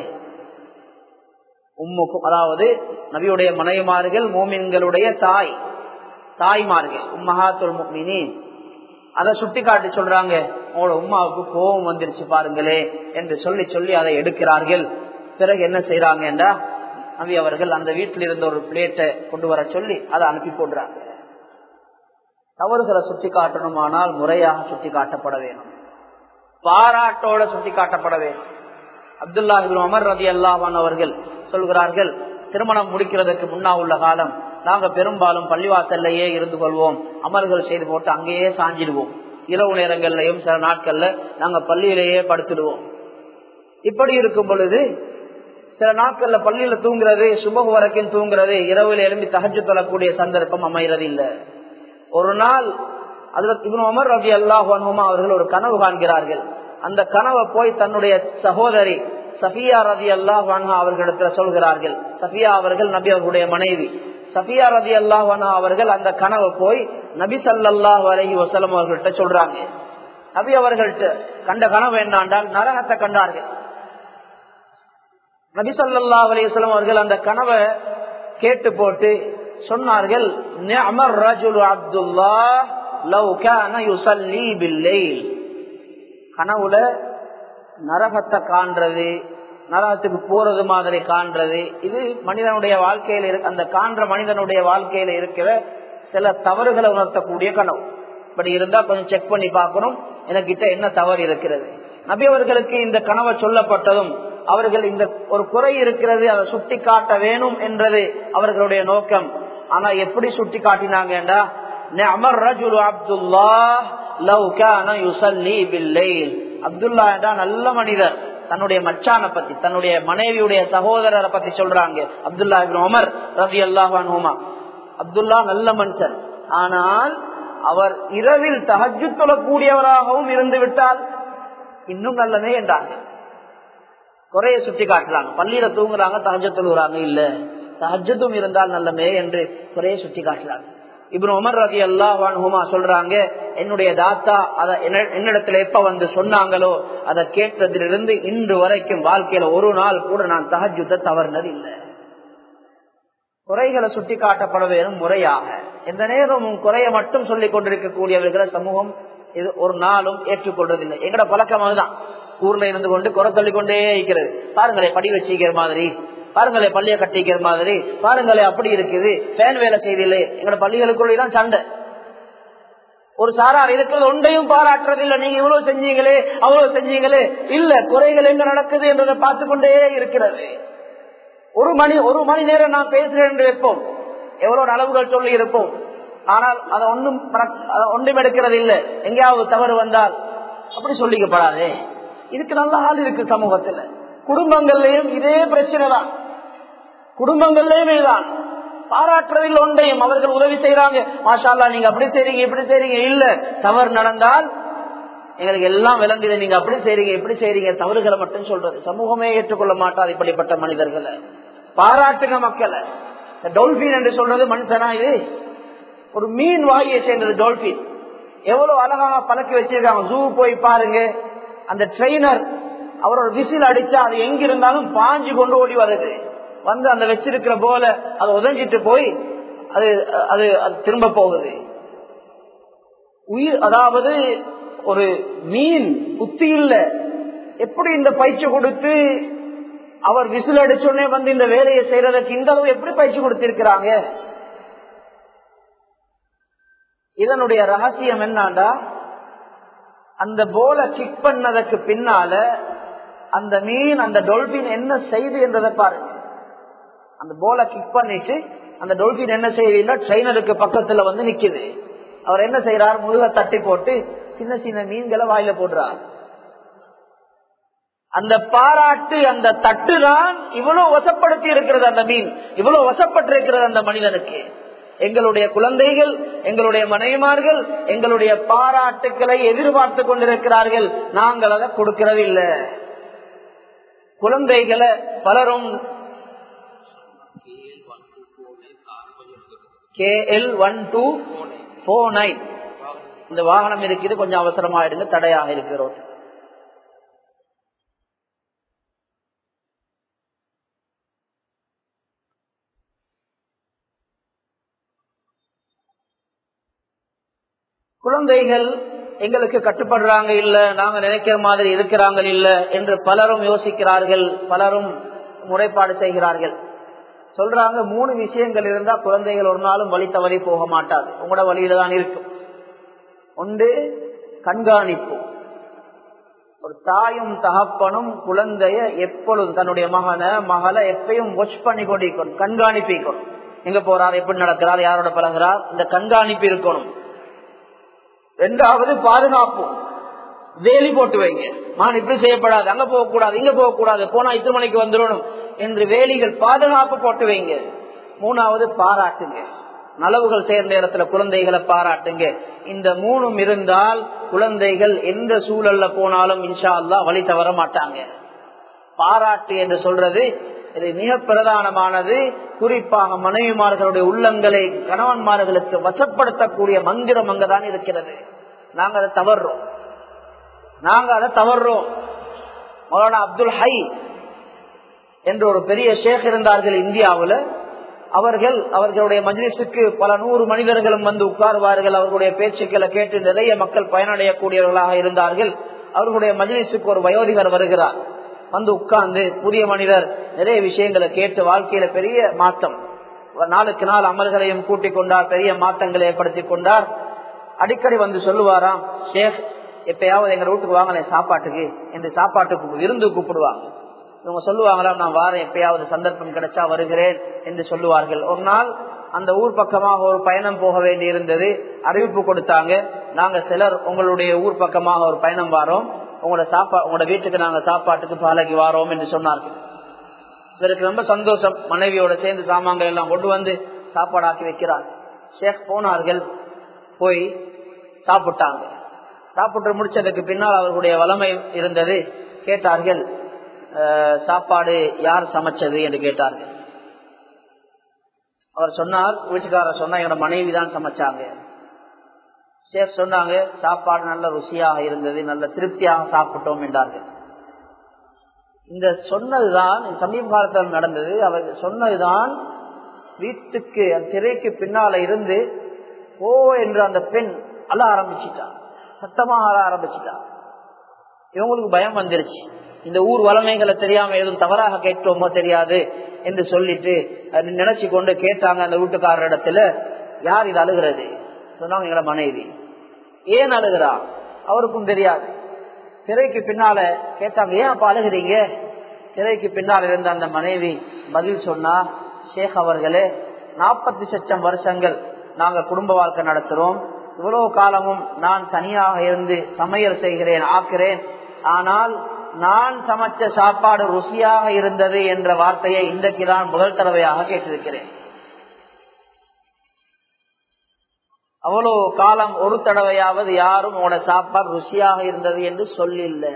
உம்முக்கும் அதாவது நபியுடைய மனைவிமார்கள், மூமின்களுடைய தாய்மார்கள், உம்மஹாத்துல் முஃமினீன். அதை சுட்டி காட்டி சொல்றாங்க, உங்களோட உம்மாவுக்கு கோபம் வந்துருச்சு பாருங்களே என்று சொல்லி சொல்லி அதை எடுக்கிறார்கள். பிறகு என்ன செய்யறாங்க என்றா, நபி அவர்கள் அந்த வீட்டில் இருந்த ஒரு பிளேட்டை கொண்டு வர சொல்லி அதை அனுப்பி போடுறாங்க. தவறுகளை சுட்டி காட்டணுமானால் முறையாக சுட்டி காட்டப்பட வேண்டும், பாராட்டோட சுட்டி காட்டப்பட வேண்டும். அப்துல்லா இப்னு உமர் ரலியல்லாஹு அன்ஹு அவர்கள் சொல்கிறார்கள், திருமணம் முடிக்கிறதுக்கு முன்னா உள்ள காலம் நாங்க பெரும்பாலும் பள்ளிவாசல்லையே இருந்து கொள்வோம், அமல்கள் செய்து போட்டு அங்கேயே சாஞ்சிடுவோம். இரவு நேரங்கள்லயும் சில நாட்கள்ல நாங்க பள்ளியிலேயே படுத்துடுவோம். இப்படி இருக்கும் பொழுது சில நாட்கள்ல பள்ளியில தூங்குறது, சுபஹ் வரைக்கும் தூங்குறது, இரவில் எழும்பி தஹஜ்ஜுத் தொழக்கூடிய சந்தர்ப்பம் அமைகிறது இல்லை. ஒரு நாள் ஹஜ்ரத் இப்னு உமர் ரலியல்லாஹு அன்ஹுமா அவர்கள் ஒரு கனவு காண்கிறார்கள். அந்த கனவை போய் தன்னுடைய சகோதரி சஃபியா ரலியல்லாஹு அன்ஹா அவர்களிடத்துல சொல்கிறார்கள். சஃபியா அவர்கள் நபி அவர்களுடைய மனைவி. சஃபியா ரலியல்லாஹு அன்ஹா அவர்கள் அந்த கனவை போய் நபி ஸல்லல்லாஹு அலைஹி வஸல்லம் அவர்கள்ட்ட சொல்றாங்க. நபி அவர்கள்ட்ட கண்ட கனவு என்னென்றால் நரகத்தை கண்டார்கள். நபி ஸல்லல்லாஹு அலைஹி வஸல்லம் அவர்கள் அந்த கனவை கேட்டு போட்டு சொன்னார்கள், நிஅமர் ரஜுலு அப்துல்லாஹ் லவ் கான யுஸல்லி பில்லைல். கனவுல நரகத்தை காண்றது, நரகத்துக்கு போறது மாதிரி காண்றது, இது மனிதனுடைய வாழ்க்கையில அந்த காண்ற மனிதனுடைய வாழ்க்கையில இருக்கிற சில தவறுகளை உணர்த்தக்கூடிய கனவு. இப்படி இருந்தா கொஞ்சம் செக் பண்ணி பார்க்கணும், எனக்கிட்ட என்ன தவறு இருக்கிறது. நபி அவர்களுக்கு இந்த கனவை சொல்லப்பட்டதும் அவர்கள் இந்த ஒரு குறை இருக்கிறது, அதை சுட்டி காட்ட வேணும் என்றது அவர்களுடைய நோக்கம். ஆனா எப்படி சுட்டி காட்டினாங்கடா, நிஅமர் ரஜுலு அப்துல்லாஹ் லவ் கான யுஸல்லி பில்லைல். அப்துல்லா என்றா நல்ல மனிதர். தன்னுடைய மச்சான பத்தி, தன்னுடைய மனைவியுடைய சகோதரரை பத்தி சொல்றாங்க. அப்துல்லா இப்னு உமர் ரலியல்லாஹு அன்ஹுமா. அப்துல்லா நல்ல மனுஷன், ஆனால் அவர் இரவில் தஹஜ்ஜுத் தொழக்கூடியவராகவும் இருந்து விட்டால் இன்னும் நல்லமே என்றாங்க. குறைய சுட்டி காட்டுறாங்க. பள்ளியில தூங்குறாங்க, தஹஜ்ஜுத் தொழுகிறாங்க, இல்ல தஹஜ்ஜுத்தும் இருந்தால் நல்லமே என்று குறைய சுட்டி காட்டுறாங்க. இப்னு உமர் ரலியல்லாஹு அன்ஹுமா சொல்றாங்க, என்னுடைய தாத்தா அத என்னிடத்துல எப்ப வந்து சொன்னாங்களோ அதை கேட்டதிலிருந்து இன்று வரைக்கும் வாழ்க்கையில ஒரு நாள் கூட நான் தஹஜ்ஜுத்தை தவறுனது இல்லை. குறைகளை சுட்டி காட்டப்பட வேணும் முறையாக. எந்த நேரமும் குறைய மட்டும் சொல்லிக் கொண்டிருக்கக்கூடியவர்களை சமூகம் இது ஒரு நாளும் ஏற்றுக்கொள்றதில்லை. எங்கட பழக்கம் அதுதான். ஊர்ல இருந்து கொண்டு குறை சொல்லிக் கொண்டே இருக்கிறது. பாருங்களே படி வச்சிக்கிற மாதிரி, பாருங்களே பள்ளியை கட்டிக்கிற மாதிரி, பாருங்களே அப்படி இருக்குது, பேன் வேலை செய்தில்லை. எங்கட பள்ளிகளுக்குள்ளதான் சண்டை. ஒரு சாரார் இருக்கிறது ஒன்றையும் பாராட்டுறதில்லை. நீங்க இவ்வளவு செஞ்சீங்களே அவ்வளவு செஞ்சீங்களே, இல்ல குறைகள் எங்க நடக்குது என்றதை பார்த்து கொண்டே இருக்கிறது. ஒரு மணி நேரம் நான் பேசுறேன் என்று வைப்போம், எவ்வளவு அளவுகள் சொல்லி இருப்போம், ஆனால் அதை ஒன்றும் எடுக்கிறது இல்லை. எங்கேயாவது தவறு வந்தால் அப்படி சொல்லிக்கப்படாதே. இதுக்கு நல்ல ஆள் இருக்கு சமூகத்துல. குடும்பங்கள்லயும் இதே பிரச்சனை தான். குடும்பங்கள்லயுமே தான் பாராட்டுறதில் ஒன்றையும் அவர்கள் உதவி செய்யறாங்க, மாஷா அல்லாஹ் நீங்க அப்படி செய்றீங்க இப்படி செய்றீங்க. இல்ல தவறு நடந்தால் எங்களுக்கு எல்லாம் விளங்குது, நீங்க அப்படி செய்றீங்க இப்படி செய்றீங்க, தவறுகளை மட்டும் சொல்றது. சமூகமே ஏற்றுக்கொள்ள மாட்டாது இப்படிப்பட்ட மனிதர்களை. பாராட்டுங்க மக்களை. டால்பின் என்று சொல்றது மனுஷனா? இது ஒரு மீன் வாயை சேர்ந்தது டால்பின். எவ்வளவு அழகாக பழக்கி வச்சிருக்காங்க. ஜூ போய் பாருங்க, அந்த ட்ரெயினர் அவரோட விசில் அடிச்சா அது எங்கிருந்தாலும் பாஞ்சு கொண்டு ஓடி வருது. வந்து அந்த வச்சிருக்கிற போல அதை உதஞ்சிட்டு போய் அது அது திரும்ப போகுது. உயிர், அதாவது ஒரு மீன் புத்தி இல்ல, எப்படி இந்த பயிற்சி கொடுத்து அவர் விசில் அடிச்சோடனே வந்து இந்த வேலையை செய்யறதுக்கு இந்த அளவு எப்படி பயிற்சி கொடுத்திருக்கிறாங்க? இதனுடைய ரகசியம் என்னண்டா, அந்த போல கிக் பண்ணதுக்கு பின்னால அந்த மீன் அந்த டால்பின் என்ன செய்து என்றதை பாருங்க. அந்த போல கிக் பண்ணிட்டு அந்த டால்பின் என்ன செய்யுதுன்னா ட்ரெயினருக்கு பக்கத்துல வந்து நிக்குது. அவர் என்ன செய்யறார், முதுக தட்டி போட்டு சின்ன சின்ன மீன்களை வாயில போடுறார். அந்த பாராட்டு, அந்த தட்டு தான் இவ்வளவு வசப்படுத்தி இருக்கிறது. அந்த மீன் இவ்வளவு வசப்பட்டிருக்கிறது அந்த மனிதனுக்கு. எங்களுடைய குழந்தைகள், எங்களுடைய மனைவிமார்கள் எங்களுடைய பாராட்டுக்களை எதிர்பார்த்து கொண்டிருக்கிறார்கள், நாங்கள் அதை கொடுக்கிறது இல்லை. குழந்தைகளை பலரும் KL1249 இந்த வாகனம் இருக்குது, கொஞ்சம் அவசரமாயிடுங்க, தடையாக இருக்கிறோம். குழந்தைகள் எங்களுக்கு கட்டுப்படுறாங்க இல்ல, நாங்க நினைக்கிற மாதிரி இருக்கிறாங்க இல்ல என்று பலரும் யோசிக்கிறார்கள், பலரும் முறைப்பாடு செய்கிறார்கள். சொல்றாங்க 3 விஷயங்கள் இருந்தா குழந்தைகள் ஒரு நாளும் வழி தவறி போக மாட்டாது, உங்களோட வழியில தான் இருக்கும். ஒன்று கண்காணிப்பு. ஒரு தாயும் தகப்பனும் குழந்தைய எப்பொழுதும் தன்னுடைய மகளை எப்பயும் வாட்ச் பண்ணி கொண்டிருக்கணும், கண்காணிப்பிக்கணும். எங்க போறார், எப்படி நடக்கிறார், யாரோட பழகிறார், இந்த கண்காணிப்பு இருக்கணும். 2வது பாதுகாப்பு. வேலி போட்டு வைங்க, மகன் இப்படி செய்யப்படாது, அங்க போகக்கூடாது இங்க போகக்கூடாது, போனா இத்தனை மணிக்கு வந்துடணும் என்று வேலிகள் பாதுகாப்பு போட்டு வைங்க. 3வது பாராட்டுங்க. நலவுகள் சேர்ந்த நேரத்துல குழந்தைகளை பாராட்டுங்க. இந்த மூணும் இருந்தால் குழந்தைகள் எந்த சூழல்ல போனாலும் இன்ஷா அல்லாஹ் வழி தவற மாட்டாங்க. பாராட்டு என்று சொல்றது இது மிக பிரதானமானது. குறிப்பாக மனைவிமார்களுடைய உள்ளங்களை கணவன்மார்களுக்கு வசப்படுத்தக்கூடிய மந்திரம் அங்கதான் இருக்கிறது. நாங்க அதை தவறுறோம். மௌலானா அப்துல் ஹை என்று ஒரு பெரிய ஷேக் இருந்தார்கள் இந்தியாவில். அவர்களுடைய மஜ்லிஸுக்கு பல 100 மனிதர்களும் வந்து உட்காருவார்கள். அவர்களுடைய பேச்சுக்களை கேட்டு நிறைய மக்கள் பயனடையக்கூடியவர்களாக இருந்தார்கள். அவர்களுடைய மஜ்லிஸுக்கு ஒரு வயோதிகர் வருகிறார். வந்து உட்கார்ந்து புதிய மனிதர் நிறைய விஷயங்களை கேட்டு வாழ்க்கையில பெரிய மாற்றம், நாளுக்கு நாள் அமல்களையும் கூட்டிக் கொண்டார், பெரிய மாற்றங்களை ஏற்படுத்தி கொண்டார். அடிக்கடி வந்து சொல்லுவாராம், ஷேக் எப்பயாவது எங்க வீட்டுக்கு வாங்கலேன் சாப்பாட்டுக்கு என்று சாப்பாட்டுக்கு விருந்து கூப்பிடுவாங்க. இவங்க சொல்லுவாங்களாம், நான் வாரம் எப்பயாவது சந்தர்ப்பம் கிடைச்சா வருகிறேன் என்று சொல்லுவார்கள். ஒரு நாள் அந்த ஊர் பக்கமாக ஒரு பயணம் போக வேண்டி இருந்தது. அறிவிப்பு கொடுத்தாங்க, நாங்க சிலர் உங்களுடைய ஊர் பக்கமாக ஒரு பயணம் வாரோம், உங்களோட வீட்டுக்கு நாங்க சாப்பாட்டுக்கு பாலகி வாரோம் என்று சொன்னார்கள். இவருக்கு ரொம்ப சந்தோஷம். மனைவியோட சேர்ந்து சாமான்கள் எல்லாம் கொண்டு வந்து சாப்பாடு ஆக்கி வைக்கிறார். ஷேக் போனார்கள், போய் சாப்பிட்டாங்க. சாப்பிட்டு முடிச்சதுக்கு பின்னால் அவர்களுடைய வளமை இருந்தது. கேட்டார்கள், சாப்பாடு யார் சமைச்சது என்று கேட்டார்கள். அவர் சொன்னார், வீட்டுக்காரர் சொன்னா என்னோட மனைவி தான் சமைச்சாங்க. ஷேக் சொன்னாங்க, சாப்பாடு நல்ல ருசியாக இருந்தது, நல்ல திருப்தியாக சாப்பிட்டோம் என்றார்கள். இந்த சொன்னதுதான் சமீப காலத்தில் நடந்தது. அவர் சொன்னதுதான் வீட்டுக்கு திரைக்கு பின்னால இருந்து ஓ என்று அந்த பெண் அழ ஆரம்பிச்சுட்டான், சத்தமாக அழ ஆரம்பிச்சுட்டான். இவங்களுக்கு பயம் வந்துருச்சு. இந்த ஊர் வளமைகளை தெரியாம எதுவும் தவறாக கேட்டோமோ தெரியாது என்று சொல்லிட்டு நினைச்சு கொண்டு கேட்டாங்க அந்த வீட்டுக்காரர் இடத்துல, யார் இது அழுகிறது? சொன்னாங்க, எங்களோட மனைவி. ஏன் அழுகிறா? அவருக்கும் தெரியாது. திரைக்கு பின்னால கேட்டாங்க, ஏன் அப்ப அழுகிறீங்க? திரைக்கு பின்னால் இருந்த அந்த மனைவி பதில் சொன்னா, ஷேக் அவர்களே, 40 லட்சம் வருஷங்கள் நாங்க குடும்ப வாழ்க்கை நடத்துறோம். இவ்வளவு காலமும் நான் தனியாக இருந்து சமையல் செய்கிறேன், ஆக்கிறேன். ஆனால் நான் சமைச்ச சாப்பாடு ருசியாக இருந்தது என்ற வார்த்தையை இன்றைக்கு நான் முதல் தடவையாக கேட்டிருக்கிறேன். அவ்வளவு காலம் ஒரு தடவையாவது யாரும் உங்களோட சாப்பாடு ருசியாக இருந்தது என்று சொல்லில்ல.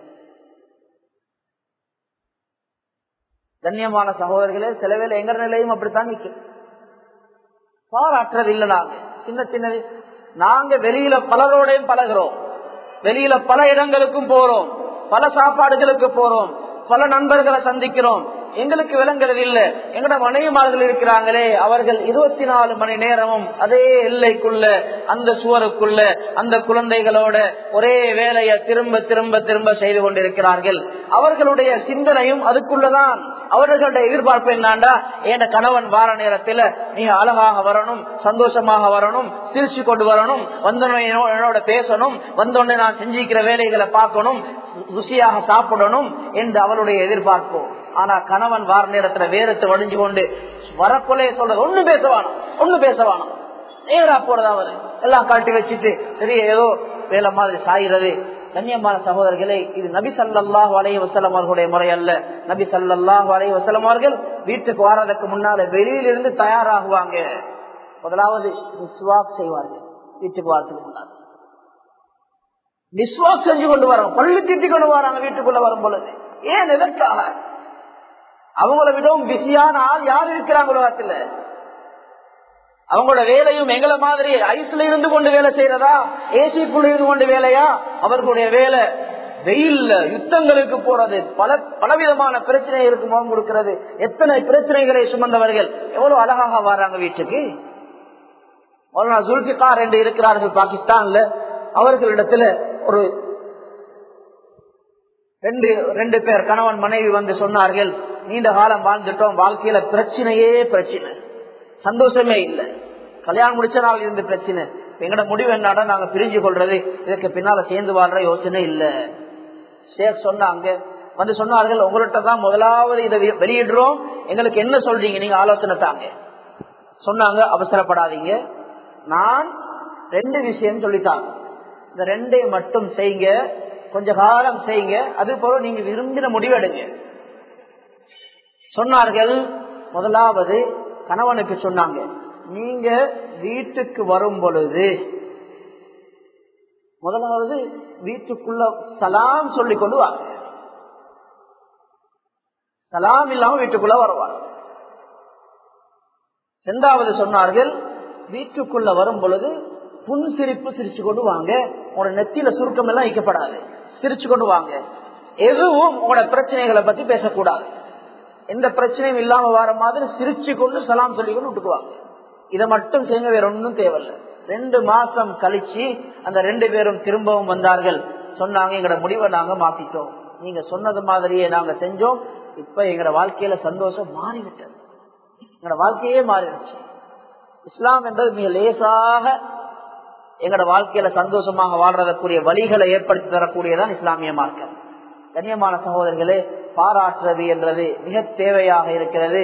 கண்ணியமான சகோதரர்களே, சில வேளை எங்க நிலையும் அப்படித்தான் நிற்க பாராட்டுறது இல்லை. நாங்க சின்ன நாங்க வெளியில பலரோடையும் பழகிறோம், வெளியில பல இடங்களுக்கும் போறோம், பல சாப்பாடுகளுக்கு போறோம், பல நண்பர்களை சந்திக்கிறோம். எங்களுக்கு விளங்குறது இல்ல. எங்கட மனைவிமார்கள் இருக்கிறாங்களே, அவர்கள் 24 மணி நேரமும் அதே எல்லைக்குள்ள, அந்த சுவருக்குள்ள, அந்த குழந்தைகளோட ஒரே வேலையை திரும்ப திரும்ப திரும்ப செய்து கொண்டிருக்கிறார்கள். அவர்களுடைய சிந்தனையும் அதுக்குள்ளதான். அவர்களுடைய எதிர்பார்ப்பு என்னாண்டா, என் கணவன் வார நேரத்துல மிக அழகாக வரணும், சந்தோஷமாக வரணும், சிரிச்சு கொண்டு வரணும், வந்தோடனே என்னோட பேசணும், வந்தோடனே நான் செஞ்சிக்கிற வேலைகளை பார்க்கணும், ருசியாக சாப்பிடணும் என்று அவளுடைய எதிர்பார்ப்பு. ஆனா கணவன் வார நேரத்துல வேறத்தை வடிஞ்சு கொண்டு வரக்குள்ளே சொல்றது, ஒண்ணு பேசவானோம் நேரா போறதாவது எல்லாம் கழட்டி வச்சுட்டு பெரிய ஏதோ வேலை மாதிரி சாயிறது. கண்ணியமான சகோதரர்களே, இது நபி ஸல்லல்லாஹு அலைஹி வஸல்லம் அவர்களுடைய முறை அல்ல. நபி ஸல்லல்லாஹு அலைஹி வஸல்லம் அவர்கள் வீட்டுக்கு வாரதுக்கு முன்னால வெளியிலிருந்து தயாராகுவாங்க. முதலாவது மிஸ்வாக் செய்வார்கள். வீட்டுக்கு வாரத்துக்கு முன்னால மிஸ்வாக் செஞ்சு கொண்டு வரோம், பள்ளி திட்டி கொண்டு வராங்க வீட்டுக்குள்ள வரும் பொழுது. ஏன், எதற்காக? அவங்கள விடவும் பிஸியான ஆள் யார் இருக்கிறாங்க உலகத்துல? அவங்களோட வேலையும் எங்களை மாதிரி ஐஸ்ல இருந்து கொண்டு வேலை செய்யறதா, ஏசிக்குள்ள இருந்து கொண்டு வேலையா? அவர்களுடைய வேலை வெயில்ல யுத்தங்களுக்கு போறது, பலவிதமான பிரச்சனைகளுக்கு முகம் கொடுக்கிறது. எத்தனை பிரச்சனைகளை சுமந்தவர்கள் எவ்வளவு அழகாக வர்றாங்க வீட்டுக்கு. ஜுல்பிகார் என்று இருக்கிறார்கள் பாகிஸ்தான்ல. அவர்களிடத்துல ஒரு ரெண்டு பேர் கணவன் மனைவி வந்து சொன்னார்கள், நீண்ட காலம் வாழ்ந்துட்டோம், வாழ்க்கையில பிரச்சனையே பிரச்சனை, சந்தோஷமே இல்லை. கல்யாணம் முடிச்ச நாள் இருந்து பிரச்சனை. எங்கட முடிவு என்னடா, நாங்க பிரிஞ்சு கொள்றது, இதுக்கு பின்னால சேர்ந்து வாழ்ற யோசனை இல்ல. ஷேக் சொன்னாங்க, வந்து சொன்னார்கள், உங்கள்கிட்ட தான் முதலாவது இதை வெளியிடுறோம், எங்களுக்கு என்ன சொல்றீங்க, நீங்க ஆலோசனை தாங்க. சொன்னாங்க, அவசரப்படாதீங்க, நான் 2 விஷயம் சொல்லித்தாங்க, இந்த 2 மட்டும் செய்யுங்க, கொஞ்ச காலம் செய்யுங்க, அது போல நீங்க விரும்பின முடிவெடுங்க சொன்னார்கள். முதலாவது கணவனுக்கு சொன்னாங்க, நீங்க வீட்டுக்கு வரும் பொழுது முதலாவது வீட்டுக்குள்ள சலாம் சொல்லிக் கொண்டு வாங்க. சலாம் இல்லாம வீட்டுக்குள்ள வருவாங்க. இரண்டாவது சொன்னார்கள், வீட்டுக்குள்ள வரும் பொழுது புன்சிரிப்பு சிரிச்சு கொண்டு வாங்க. உங்களோட நெத்தியில சுருக்கம் எல்லாம் வைக்கப்படாது, சிரிச்சு கொண்டு வாங்க. எதுவும் உங்களோட பிரச்சனைகளை பத்தி பேசக்கூடாது. எந்த பிரச்சனையும் இல்லாம வர மாதிரி சிரிச்சு கொண்டு சலாம் சொல்லி கொண்டு விட்டுக்குவாங்க. இதை மட்டும் செய்ய, வேற ஒன்னும் தேவையில்லை. 2 மாசம் கழிச்சு அந்த 2 பேரும் திரும்பவும் வந்தார்கள். சொன்னாங்க, எங்களோட முடிவை நாங்க மாத்திட்டோம், நீங்க சொன்னது மாதிரியே நாங்க செஞ்சோம். இப்ப எங்களோட வாழ்க்கையில சந்தோஷம் மாறிவிட்டது, எங்களோட வாழ்க்கையே மாறிடுச்சு. இஸ்லாம் என்றது மிக லேசாக எங்களோட வாழ்க்கையில சந்தோஷமாக வாழ்றதற்குரிய வழிகளை ஏற்படுத்தி தரக்கூடியதான் இஸ்லாமிய மார்க்கம். கண்ணியமான சகோதரர்களே, பாராட்டுறது என்றது மிக தேவையாக இருக்கிறது.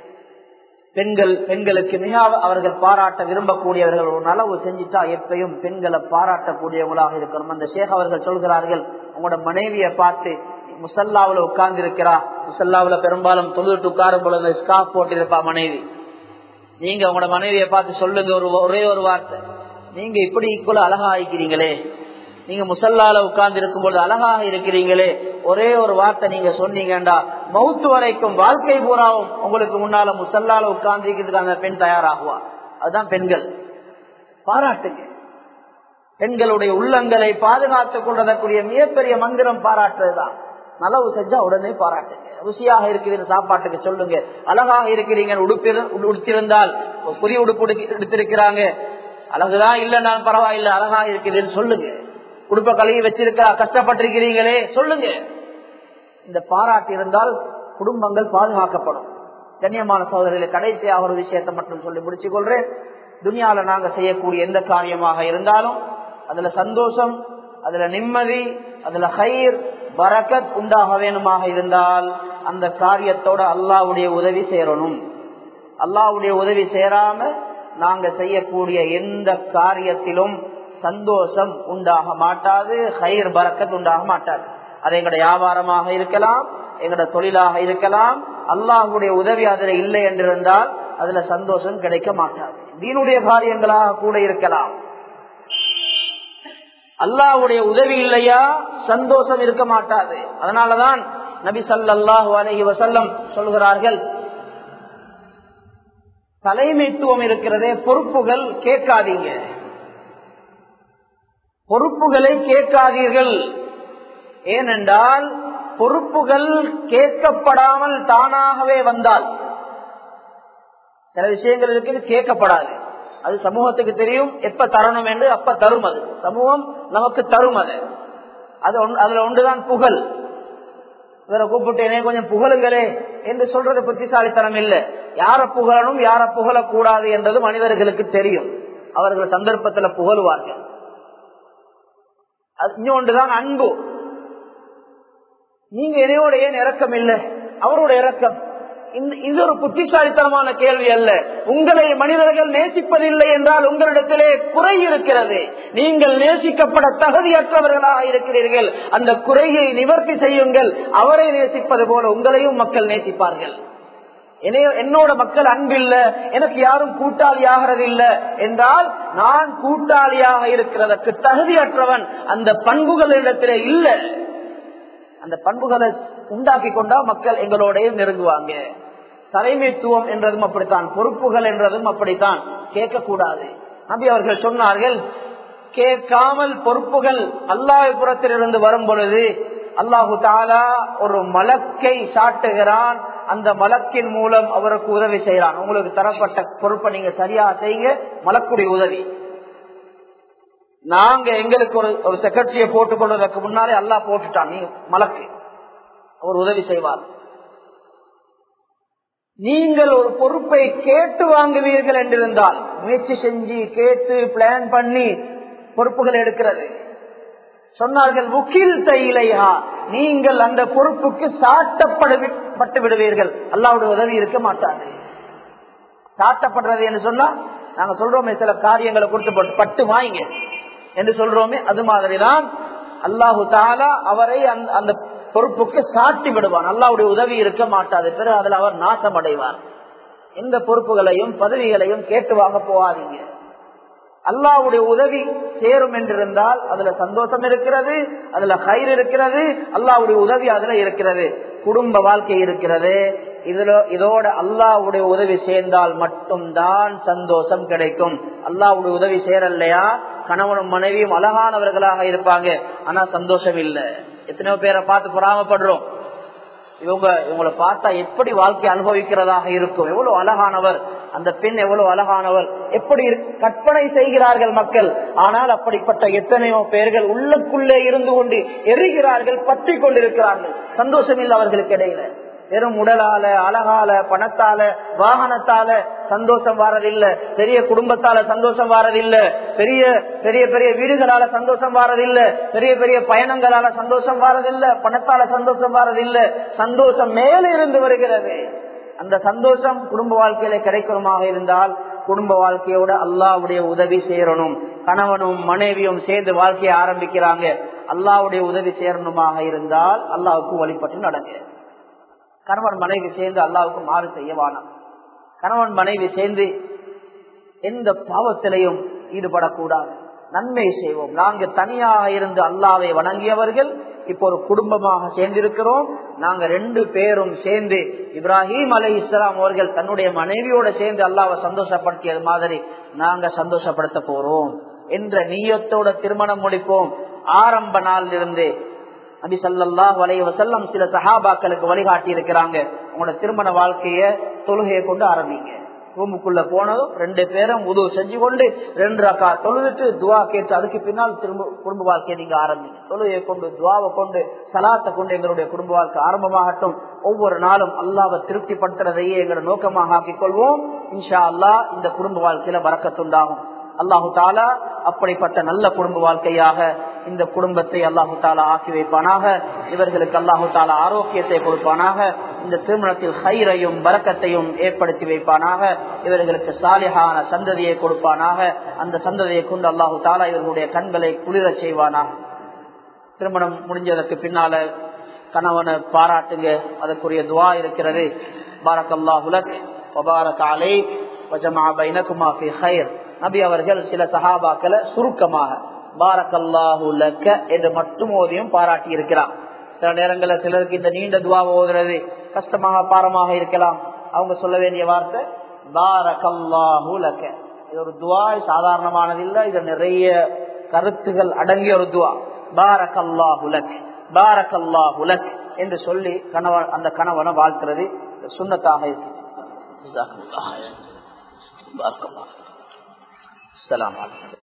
பெண்களுக்கு மிக அவர்கள் பாராட்ட விரும்பக்கூடியவர்கள். ஒரு நலவு செஞ்சுட்டா எப்பயும் பெண்களை பாராட்டக்கூடியவங்களாக இருக்கணும். அந்த ஷேக் அவர்கள் சொல்கிறார்கள், உங்களோட மனைவியை பார்த்து முசல்லாவுல உட்கார்ந்து இருக்கிறா, முசல்லாவுல பெரும்பாலும் தொழுது உட்காரும் பொழுது ஸ்கார்ஃப் போட்டிருப்பா மனைவி. நீங்க உங்களோட மனைவியை பார்த்து சொல்லுங்க ஒரே ஒரு வார்த்தை, நீங்க இப்படி ஈக்குவலா அழகா ஆயிக்கிறீங்களே, நீங்க முசல்லால உட்கார்ந்து இருக்கும் பொழுது அழகாக இருக்கிறீங்களே, ஒரே ஒரு வார்த்தை நீங்க சொன்னீங்கடா மௌத்து வரைக்கும் வாழ்க்கை பூராவும் உங்களுக்கு முன்னால முசல்லால உட்கார்ந்து இருக்கிறதுக்கு அந்த பெண் தயாராகுவா. அதுதான் பெண்கள். பாராட்டுங்க. பெண்களுடைய உள்ளங்களை பாதுகாத்துக் கொள்வதற்குரிய மிகப்பெரிய மந்திரம் பாராட்டுறதுதான். நலவு செஞ்சா உடனே பாராட்டுங்க. ருசியாக இருக்கிறது சாப்பாட்டுக்கு சொல்லுங்க, அழகாக இருக்கிறீங்க, உடுத்திருந்தால் புதிய உடுப்பு எடுத்திருக்கிறாங்க, அழகுதான் இல்ல நான் பரவாயில்லை அழகா இருக்குதுன்னு சொல்லுங்க. குடும்ப கழுவி வச்சிருக்கா, கஷ்டப்பட்டிருக்கிறீங்களே சொல்லுங்க. இந்த பாராட்டு இருந்தால் குடும்பங்கள் பாதுகாக்கப்படும். கண்ணியமான சகோதரர்களை, கடைசியாக ஒரு விஷயத்தை மட்டும் சொல்லி முடிச்சுக் கொள்றேன். துனியால நாங்க செய்யக்கூடிய எந்த காரியமாக இருந்தாலும் அதுல சந்தோஷம், அதுல நிம்மதி, அதுல ஹைர் பரக்கத் உண்டாக வேணுமாக இருந்தால் அந்த காரியத்தோட அல்லாஹ்வுடைய உதவி சேரணும். அல்லாஹ்வுடைய உதவி சேராம நாங்க செய்யக்கூடிய எந்த காரியத்திலும் சந்தோஷம் உண்டாக மாட்டாது, ஹைர் பரக்கத் உண்டாக மாட்டாது. அது எங்களுடைய வியாபாரமாக இருக்கலாம், எங்களுடைய தொழிலாக இருக்கலாம். அல்லாஹ்வுடைய உதவி அதுல இல்லை என்றிருந்தால் அதுல சந்தோஷம் கிடைக்க மாட்டாது. தீனுடைய காரியங்களாக கூட இருக்கலாம். அல்லாஹ்வுடைய உதவி இல்லையா சந்தோஷம் இருக்க மாட்டாது. அதனாலதான் நபி ஸல்லல்லாஹு அலைஹி வஸல்லம் சொல்கிறார்கள், தலைமைத்துவம் இருக்கிறதே, பொறுப்புகள் கேட்காதீங்க, பொறுப்புகளை கேட்காதீர்கள். ஏனென்றால் பொறுப்புகள் கேட்கப்படாமல் தானாகவே வந்தால் சில விஷயங்கள் இருக்குது கேட்கப்படாது. அது சமூகத்துக்கு தெரியும் எப்ப தரணும் என்று, அப்ப தரும். அது சமூகம் நமக்கு தரும். அதுல ஒன்றுதான் புகழ். இவரை கூப்பிட்டேனே கொஞ்சம் புகழுங்களே என்று சொல்றது புத்திசாலித்தனம் இல்லை. யார புகழணும் யார புகழக்கூடாது என்றது மனிதர்களுக்கு தெரியும். அவர்கள் சந்தர்ப்பத்துல புகழுவார்கள். இன்னொன்றுதான் அன்பு. நீங்க என்னையோட ஏன் இரக்கம் இல்லை, அவரோட இரக்கம். இது ஒரு புத்திசாலித்தனமான கேள்வி அல்ல. உங்களை மனிதர்கள் நேசிப்பதில்லை என்றால் உங்களிடத்திலே குறை இருக்கிறது. நீங்கள் நேசிக்கப்பட தகுதியற்றவர்களாக இருக்கிறீர்கள். அந்த குறையை நிவர்த்தி செய்யுங்கள். அவரை நேசிப்பது போல உங்களையும் மக்கள் நேசிப்பார்கள். என்னோட மக்கள் அன்பில்ல, எனக்கு யாரும் கூட்டாளி ஆகிறது இல்ல என்றால் நான் கூட்டாளியாக இருக்கிறதற்கு தகுதியற்றவன். அந்த பண்புகளிடத்திலே இல்ல. அந்த பண்புகளை உண்டாக்கி கொண்டா மக்கள் எங்களோட நெருங்குவாங்க. தலைமைத்துவம் என்றதும் அப்படித்தான், பொறுப்புகள் என்றதும் அப்படித்தான். கேட்கக்கூடாது. நபி அவர்கள் சொன்னார்கள், கேட்காமல் பொறுப்புகள் அல்லாஹ்விடத்திலிருந்து வரும் பொழுது அல்லாஹு தஆலா ஒரு மலக்கை சாட்டுகிறான். அந்த மலக்கின் மூலம் அவருக்கு உதவி செய்யறான். உங்களுக்கு தரப்பட்ட பொறுப்பை நீங்க சரியா செய்யுங்க, மலக்குடைய உதவி. நாங்க எங்களுக்கு ஒரு செக்ரட்டரியை போட்டுக் கொள்வதற்கு முன்னாலே அல்லாஹ் போட்டுட்டான். நீங்க மலக்கு, அவர் உதவி செய்வார். நீங்கள் ஒரு பொறுப்பை கேட்டு வாங்குவீர்கள் என்றிருந்தால், முயற்சி செஞ்சு கேட்டு பிளான் பண்ணி பொறுப்புகள் எடுக்கிறது. சொன்னார்கள், உக்கில் தைலையா, நீங்கள் அந்த பொறுப்புக்கு சாட்டப்பட்டு விடுவீர்கள். அல்லாஹ்வுடைய உதவி இருக்க மாட்டாங்க. சாட்டப்படுறது என்று சொன்னா நாங்க சொல்றோமே சில காரியங்களை கொடுத்து பட்டு வாங்க என்று சொல்றோமே, அது மாதிரிதான் அல்லாஹு தஆலா அவரை அந்த பொறுப்புக்கு சாட்டி விடுவான். அல்லாஹ்வுடைய உதவி இருக்க மாட்டாது. பிறகு அதில் அவர் நாசம் அடைவார். எந்த பொறுப்புகளையும் பதவிகளையும் கேட்டு வாங்க போகாதீங்க. அல்லாஹ்வுடைய உதவி சேரும் என்றிருந்தால் அதுல சந்தோஷம் இருக்கிறது, அதுல கயிறு இருக்கிறது, அல்லாஹ்வுடைய உதவி அதுல இருக்கிறது. குடும்ப வாழ்க்கை இருக்கிறது, இதோட அல்லாஹ்வுடைய உதவி சேர்ந்தால் மட்டும்தான் சந்தோஷம் கிடைக்கும். அல்லாஹ்வுடைய உதவி சேரலையா கணவனும் மனைவியும் அழகானவர்களாக இருப்பாங்க, ஆனா சந்தோஷம் இல்லை. எத்தனையோ பேரை பார்த்து பொறாமப்படுறோம். இவங்களை பார்த்தா எப்படி வாழ்க்கை அனுபவிக்கிறதாக இருக்கும், எவ்வளவு அழகானவர் அந்த பெண், எவ்வளவு அழகானவர், எப்படி கற்பனை செய்கிறார்கள் மக்கள். ஆனால் அப்படிப்பட்ட எத்தனையோ பேர்கள் உள்ளுக்குள்ளே இருந்து கொண்டு எரிகிறார்கள், பற்றி கொண்டிருக்கிறார்கள். சந்தோஷம் இல்லை அவர்களுக்கு இடையில. வெறும் உடலால, அழகால, பணத்தால, வாகனத்தால சந்தோஷம் வாரதில்லை, பெரிய குடும்பத்தால சந்தோஷம் வாரதில்லை, பெரிய பெரிய பெரிய வீடுகளால சந்தோஷம் வாரதில்லை, பெரிய பெரிய பயணங்களால சந்தோஷம் வாரதில்லை, பணத்தால சந்தோஷம் வாரதில்லை. சந்தோஷம் மேலே இருந்து வருகிறது. அந்த சந்தோஷம் குடும்ப வாழ்க்கையில கிடைக்கணுமாக இருந்தால் குடும்ப வாழ்க்கையோட அல்லாஹ்வுடைய உதவி சேரணும். கணவனும் மனைவியும் சேர்ந்து வாழ்க்கையை ஆரம்பிக்கிறாங்க, அல்லாஹ்வுடைய உதவி சேரணுமாக இருந்தால் அல்லாஹ்வுக்கு வழிபட்டு நடங்க. கணவன் மனைவி சேர்ந்து அல்லாஹ்வுக்கு மாறு செய்ய வேணாம். கணவன் மனைவி சேர்ந்து எந்த பாவத்திலையும் ஈடுபடக்கூடாது. நன்மை செய்வோம். நாங்க தனியாக இருந்து அல்லாஹ்வை வணங்கியவர்கள் இப்போ ஒரு குடும்பமாக சேர்ந்திருக்கிறோம். நாங்க 2 பேரும் சேர்ந்து இப்ராஹிம் அலைஹிஸ்ஸலாம் அவர்கள் தன்னுடைய மனைவியோட சேர்ந்து அல்லாஹ்வை சந்தோஷப்படுத்தியது மாதிரி நாங்க சந்தோஷப்படுத்த போறோம் என்ற நியத்தோட திருமணம் முடிப்போம். ஆரம்ப நாளில் இருந்து நபி ஸல்லல்லாஹு அலைஹி வஸல்லம் சில சஹாபாக்களுக்கு வழிகாட்டி இருக்கிறாங்க. உங்களோட திருமண வாழ்க்கைய தொழுகையை கொண்டு ஆரம்பிங்க. ரூமுக்குள்ள போனதும் 2 பேரும் உது செஞ்சு கொண்டு 2 ரக்காத் தொழுதுட்டு துவா கேட்டு அதுக்கு பின்னால் திரும்ப குடும்ப வாழ்க்கையை நீங்க ஆரம்பிங்க. தொழுகையை கொண்டு, துவாவை கொண்டு, சலாத்தை கொண்டு எங்களுடைய குடும்ப வாழ்க்கை ஆரம்பமாகட்டும். ஒவ்வொரு நாளும் அல்லாஹ்வை திருப்திப்படுத்துறதையே எங்களை நோக்கமாக ஆக்கிக் கொள்வோம். இன்ஷா அல்லாஹ் இந்த குடும்ப வாழ்க்கையில பரக்கத்துண்டாகும். அல்லாஹு தாலா அப்படிப்பட்ட நல்ல குடும்ப வாழ்க்கையாக இந்த குடும்பத்தை அல்லாஹு தாலா ஆக்கி வைப்பானாக. இவர்களுக்கு அல்லாஹு தாலா ஆரோக்கியத்தை கொடுப்பானாக. இந்த திருமணத்தில் ஹைரையும் பரக்கத்தையும் ஏற்படுத்தி வைப்பானாக. இவர்களுக்கு சாலிஹான சந்ததியை கொடுப்பானாக. அந்த சந்ததியை கொண்டு அல்லாஹு தாலா இவர்களுடைய கண்களை குளிரச் செய்வானாக. திருமணம் முடிஞ்சதற்கு பின்னால கணவனை பாராட்டுங்க, அதற்குரிய துவா இருக்கிறது. பாரக்கல்லாஹு லக் வ பாரக அலைக் வ ஜமஅ பைனகுமா ஃபீ கைர். நபி அவர்கள் சில சஹாபாக்களை சுருக்கமாக பாரக்கல்லாஹு லக்க என்று மட்டும் ஓதியும் பாராட்டி இருக்கிறார். சில நேரங்களில் சிலருக்கு இந்த நீண்ட துவா ஓதுறது கஷ்டமாக பாரமாக இருக்கலாம். அவங்க சொல்ல வேண்டிய வார்த்தை பாரக்கல்லாஹு லக்க. இது ஒரு துவா சாதாரணமானது இல்லை, இது நிறைய கருத்துகள் அடங்கிய ஒரு துவா. பாரக்கல்லாஹு லக், பாரக்கல்லாஹு லக் என்று சொல்லி அந்த கணவனை வாழ்த்துறது சுன்னத்தாக இருக்கு. அஸ்ஸலாமு அலைக்கும்.